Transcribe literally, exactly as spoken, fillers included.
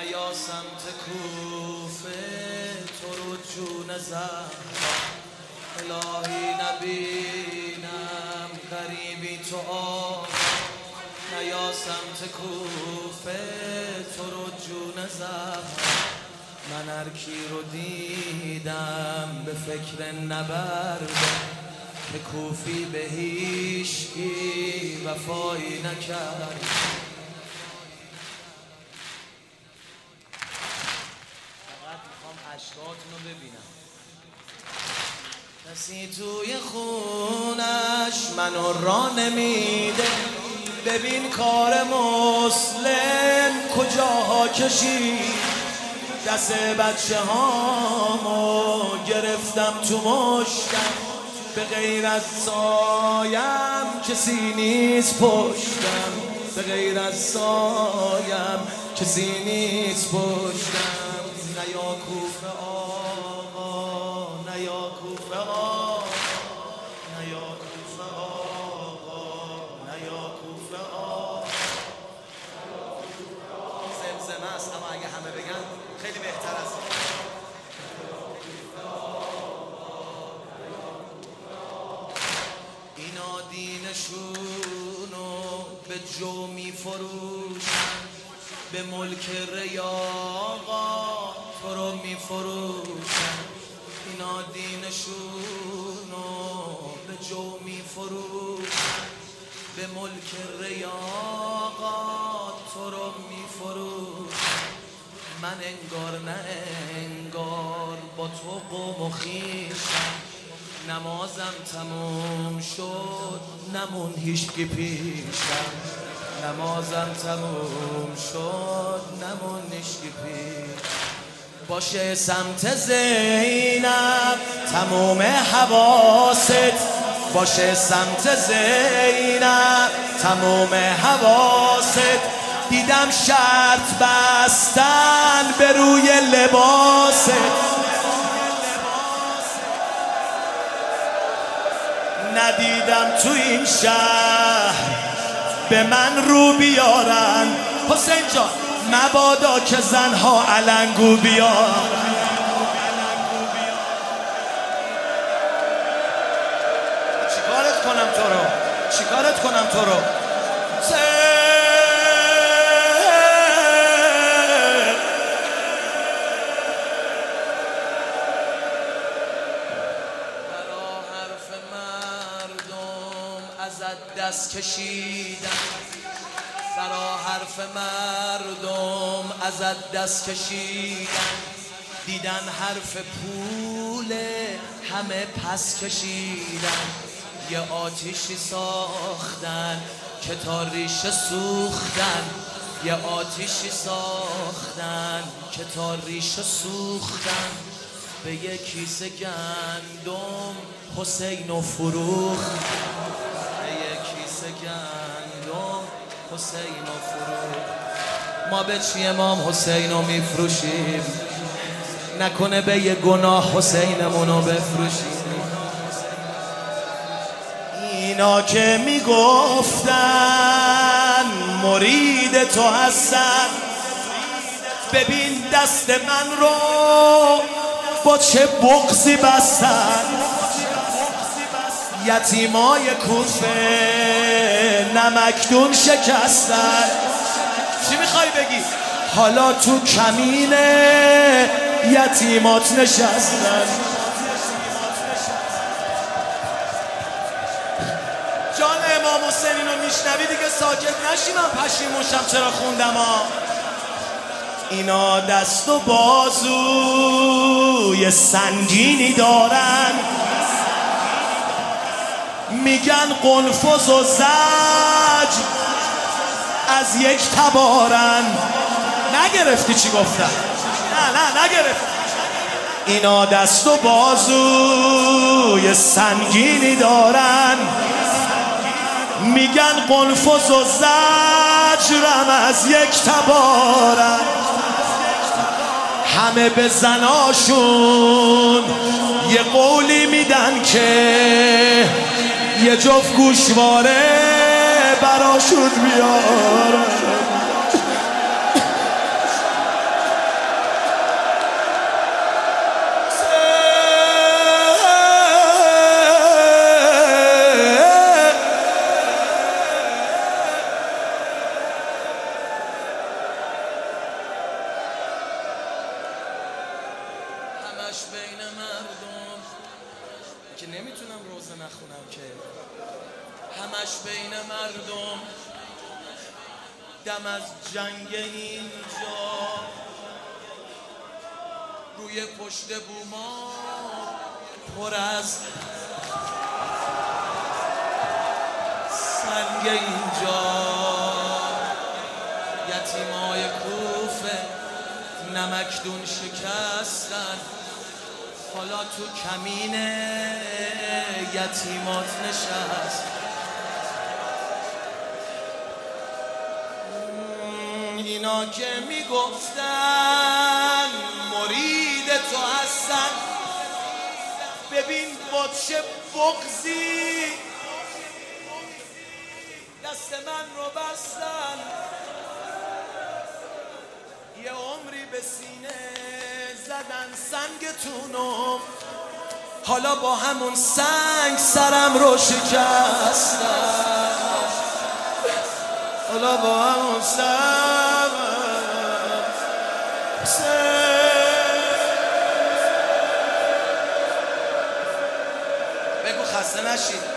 نیا سمت کوفه تو رو جون زهرا الهی نبینم غریبی تو آقا نیا سمت کوفه تو رو جون زهرا من هر کی رو دیدم به فکر نبرده که کوفی به هیچکی وفایی نکرد. فقط میخوام اشکاتون رو ببینم. کسی توی خونش منو را نمیده ببین کار مسلم کجاها کشید دست بچه هامو گرفتم تو مشتم به غیر از سایم کسی نیست پشتم به غیر از سایم کسی نیست پشتم نیا کوفه آقا نیا کوفه آقا نیا کوفه آقا نیا کوفه آقا زمزمه است اما اگه همه بگن خیلی بهتر است. اینا دینشونو به جو می فروشن به ملک ریاقا تو رو می فروشن اینا دینشونو به جو می فروشن به ملک ریاقا تو رو می فروشن من انگار نه انگار با تو قوم و خویشم نمازم تموم شد نمون هیچکی پیشم نمازم تموم شد نمون هیچکی پیش باشه سمت زینب تموم حواست باشه سمت زینب تموم حواست دیدم شرط بستن به روی لباست ندیدم تو این شهر به من رو بیارن حسین جان مبادا که زنها علنگو بیارن چیکارت کنم تو رو چیکارت کنم تو رو ازت دست کشیدن سرا حرف مردم ازت دست کشیدن دیدن حرف پول همه پس کشیدن یه آتیشی ساختن که تا ریشه سوختن یه آتیشی ساختن که تا ریشه سوختن به یه کیسه گندم حسین و فروخت گندم حسین و فروخت ما به چی امام حسین رو میفروشیم نکنه به یه گناه حسینمونو بفروشیم اینا که میگفتن مرید تو هستن ببین دست من رو با چه بغضی بستن یتیمای کوفه نمکدون شکستن چی میخوای بگی؟ حالا تو کمین یتیمات نشستن جان امام حسین اینو میشنوی دیگه ساکت نشی من پشیمونشم چرا خوندم ها اینا دست و بازوی سنگینی دارن میگن قنفذ و زج از یک تبارن نگرفتی چی گفتن؟ نه نه نگرفتی اینا دست و بازوی سنگینی دارن میگن قنفذ و زجرم از یک تبارن همه به زناشون یه قولی میدن که یه جفت گوشواره براشون بیارن نمیتونم روزه نخونم که همش بین مردم دم از جنگ اینجا روی پشت بوما پر از سنگ اینجا یتیمای کوفه نمکدون شکستن حالا تو کمین یتیمات نشست اینا که میگفتن مرید تو هستن ببین با چه بغضی دست من رو بستن یه عمری به سینه زدن سنگتونو حالا با همون سنگ سرم رو شکستن حالا با همون سنگ بگو خسته نشید